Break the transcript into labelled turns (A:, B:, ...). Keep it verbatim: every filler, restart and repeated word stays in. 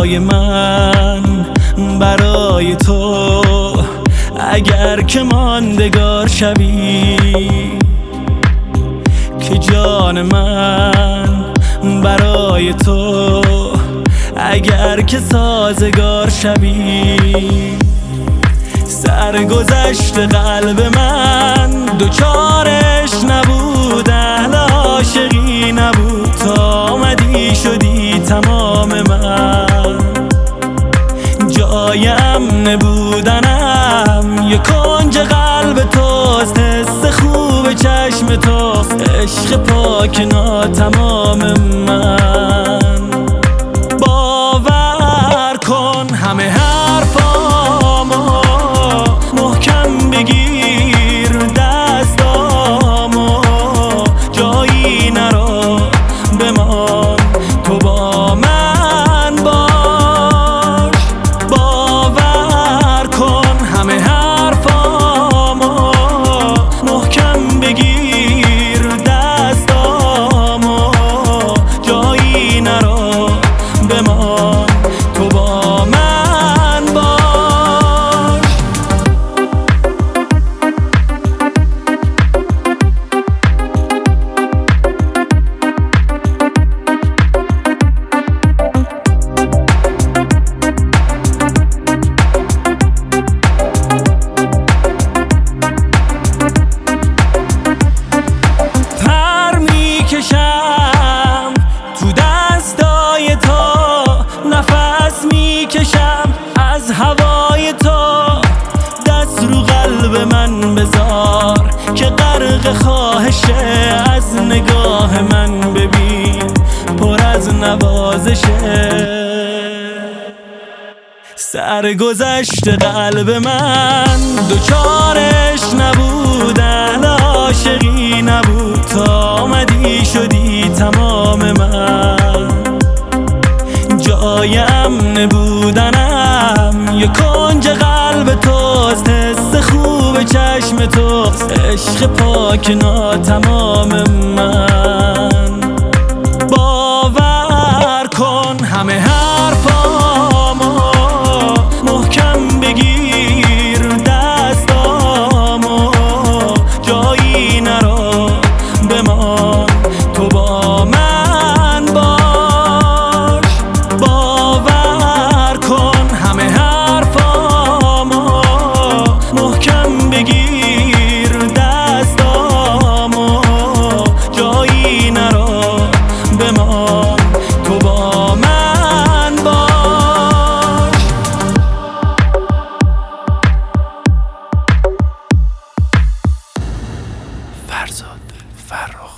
A: برای من، برای تو، اگر که ماندگار شوی، که جان من برای تو، اگر که سازگار شوی. سرگذشت قلب من دوچارش نبود، اهل عاشقی نبود، تا آمدی شدی تمام من. جای امن بودنم یه کنج قلب توست، حس خوب چشم توست، عشق پاک ناتمام من. باور کن همه حرفامو محکم بگیر، دستامو جایی نرو بمان، تو با من باش. باور کن همه حرفامو محکم بگیر، دستامو جایی نرو بمان، تو با من باش. پر میکشم تو دستای تو، نفس میکشم از هوای تو. دست رو قلب من بذار که غرق خواهشه، از نگاه من ببین پر از نوازشه. سرگذشت قلب من دوچارش نبود، اهل عاشقی نبود، تا آمدی شدی تمام من. جای امن بودنم یه کنج قلب توست، حس خوب چشم توست، عشق پاک ناتمام من. باور کن همه حرفامو محکم بگیر، دستامو جایی نرو بمان، تو با من باش. باور کن همه حرفامو محکم بگیر، دستامو جایی نرو بمان، تو با من باش. فرزاد فرخ